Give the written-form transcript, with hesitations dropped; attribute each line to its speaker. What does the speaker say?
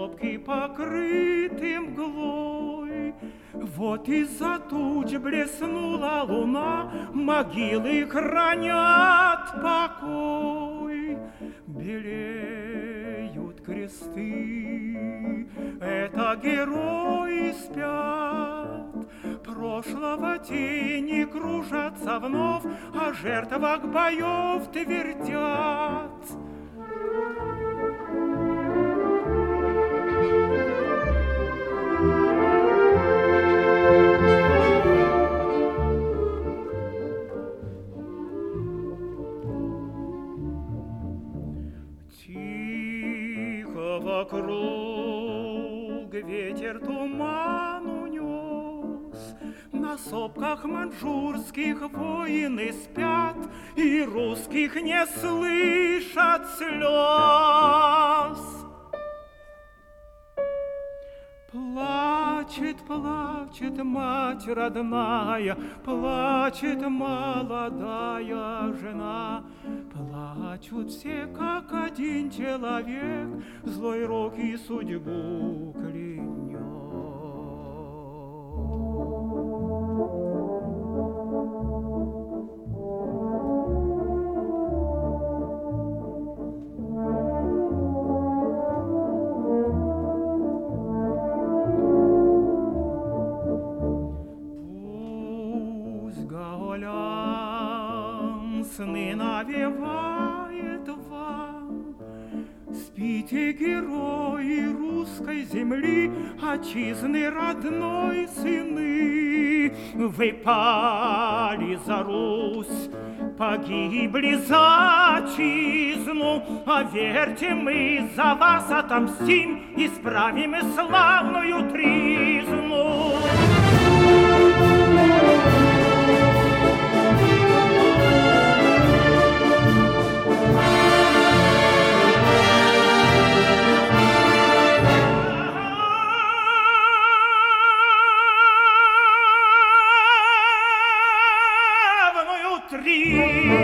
Speaker 1: сопки покрыты мглой. Вот из-за туч блеснула луна, могилы хранят покой. Белеют кресты, это герои спят. Прошлого тени кружатся вновь, о жертвах боев твердят. Тихо вокруг ветер туман унес, на сопках маньчжурских воины спят, и русских не слышат слез. Плачет, плачет мать родная, плачет молодая жена. Плачут все, как один человек, злой рок и судьбу клянет. Сны навевает вам. Спите, герои русской земли, отчизны родной сыны. Вы пали за Русь, погибли за отчизну, а верьте, мы за вас отомстим, исправим славную тризну. Три